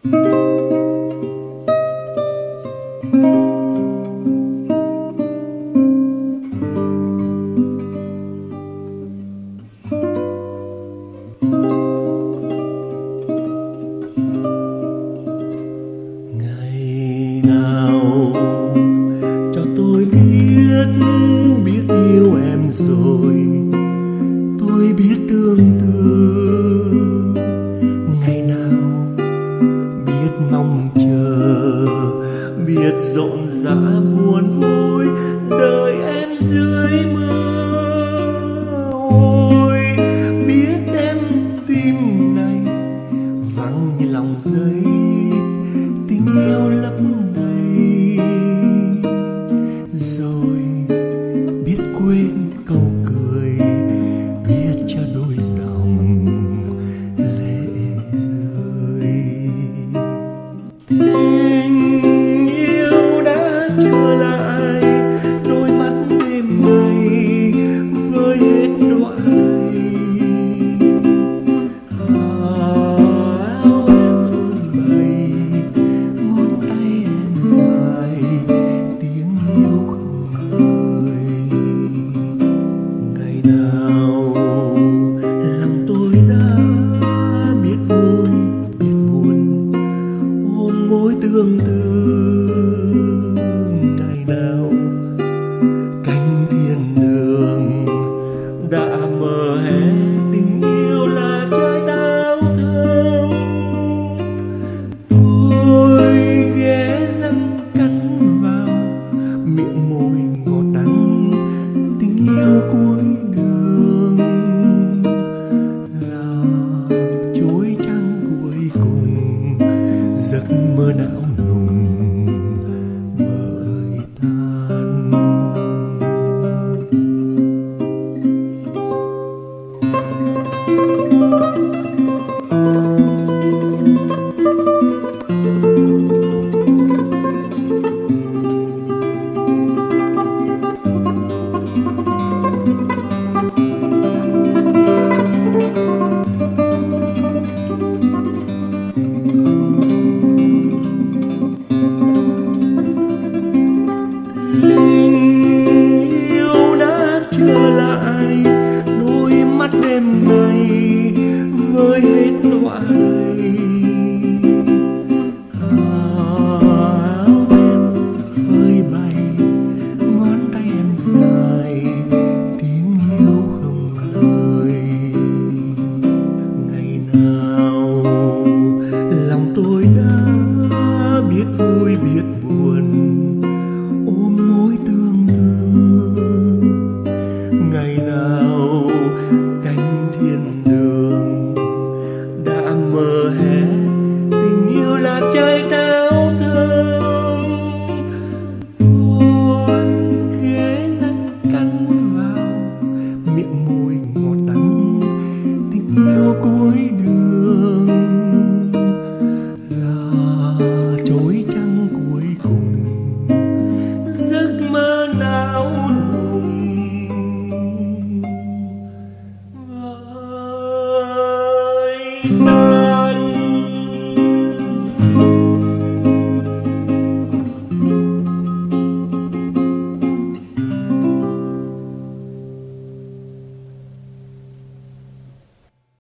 Ngày nào cho tôi biết yêu em rồi, tôi biết tương tư. Ngày nào biết mong chờ, biết rộn rã buồn vui, đợi em dưới mưa. Ôi biết em tim này vắng như lòng giấy, tình yêu lấp đầy. Rồi biết quên câu cười, biết cho đôi dòng lệ rơi. Tình yêu đã trở lại, đôi mắt đêm nay với hết đọa đầy. Áo em phơi bày, ngón tay em dài, tiếng yêu không lời. Ngày nào lòng tôi đã biết vui biết buồn, ôm mối tương tư. Ngày nào cánh thiên đường đã mờ hè, tình yêu là trái đau thương. Tôi ghé răng cắn vào miệng môi ngọt đắng, tình yêu cuối đường là chối trăng cuối cùng, giấc mơ não nùng vơi tan. Tình yêu đã trở lại, đôi mắt đêm nay với hết đọa đầy. Áo em phơi bày, ngón tay em dài, tiếng yêu không lời. Ngày nào lòng tôi đã biết vui biết buồn, ôm mối tương tư. Ngày nào cánh thiên đường đã mờ hè, tình yêu là trái đau thương. Tôi ghé răng cắn vào miệng môi ngọt đắng, tình yêu cuối đường là chối trăng cuối cùng, giấc mơ não nùng vơi tan.